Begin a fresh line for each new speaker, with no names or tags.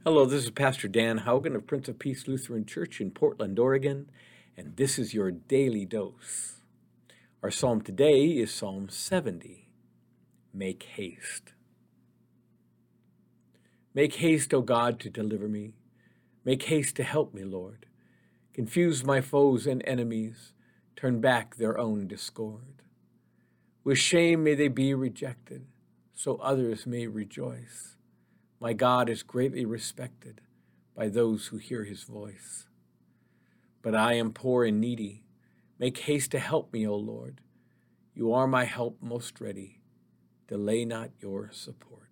Hello, this is Pastor Dan Haugen of Prince of Peace Lutheran Church in Portland, Oregon, and this is your daily dose. Our psalm today is Psalm 70. Make haste. Make haste, O God, to deliver me. Make haste to help me, Lord. Confuse my foes and enemies. Turn back their own discord. With shame may they be rejected, so others may rejoice. My God is greatly respected by those who hear his voice. But I am poor and needy. Make haste to help me, O Lord. You are my help most ready. Delay not your support.